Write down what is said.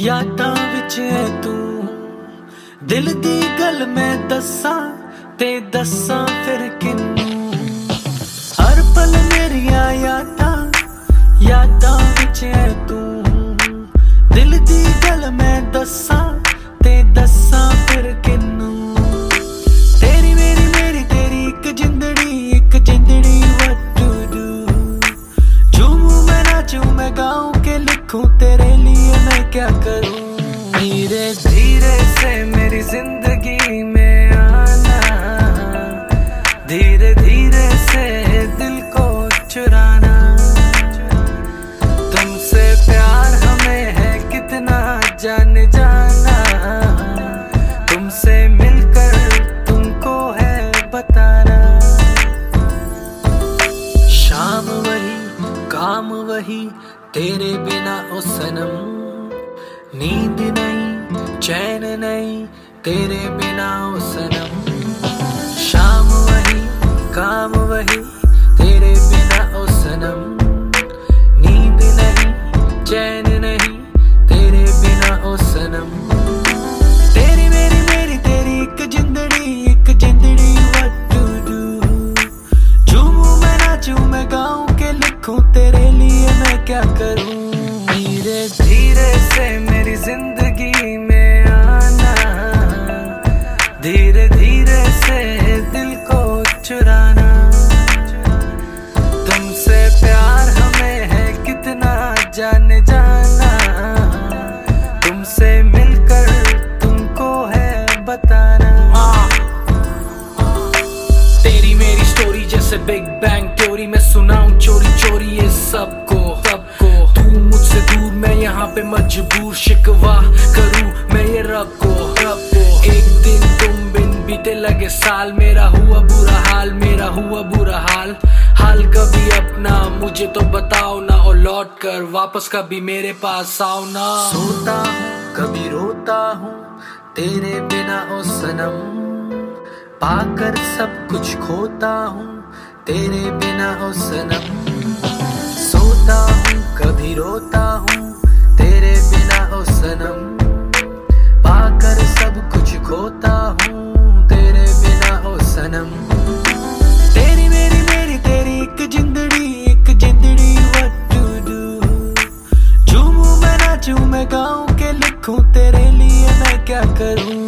यादां विच है तू दिल दी गल मैं दस्सां ते दस्सां फिर किन्नू हर पल मेरिया यादां विच है तू दिल दी गल मैं दस्सां ते दस्सां फिर किन्नू तेरी मेरी तेरी एक जिंदड़ी what to do झूमूं मैं नाचूं मैं गाऊं के लिखूं तेरे लिए मैं क्या करूं धीरे धीरे से मेरी जिंदगी में आना धीरे धीरे से दिल को चुराना तुमसे प्यार हमें है कितना जान जाना तुमसे मिलकर तुमको है बताना शाम वही काम वही तेरे बिना ओ सनम नींद नहीं चैन नहीं तेरे बिना ओ सनम शाम वही काम वही तेरे बिना ओ सनम नींद नहीं चैन नहीं तेरे बिना ओ सनम तेरी मेरी तेरी एक जिंदड़ी what to do झूमूं मैं नाचूं मैं गाऊं के लिखूं तेरे लिए मैं क्या करूं धीरे धीरे से मेरी जिंदगी में आना धीरे धीरे से दिल को चुराना तुमसे प्यार हमें है कितना जान जाना तुमसे मिलकर तुमको है बताना तेरी मेरी स्टोरी जैसे बिग बैंग थ्योरी मैं सुनाऊं चोरी चोरी ये सबको तू मुझसे दूर मैं यहाँ पे मजबूर शिकवा करूं मैं ये रब को एक दिन तुम बिन बीते लगे साल मेरा हुआ बुरा हाल कभी अपना मुझे तो बताओ ना और लौट कर वापस कभी मेरे पास आओ ना सोता हूँ कभी रोता हूँ तेरे बिना ओ सनम पाकर सब कुछ खोता हूँ तेरे बिना ओ सनम सोता हूँ कभी रोता हूँ तेरे बिना ओ सनम पाकर सब कुछ खोता हूँ तेरे बिना ओ सनम तेरी मेरी तेरी एक जिंदड़ी what to do झूमूं मैं नाचूं मैं गाऊं के लिखूं तेरे लिए मैं क्या करूं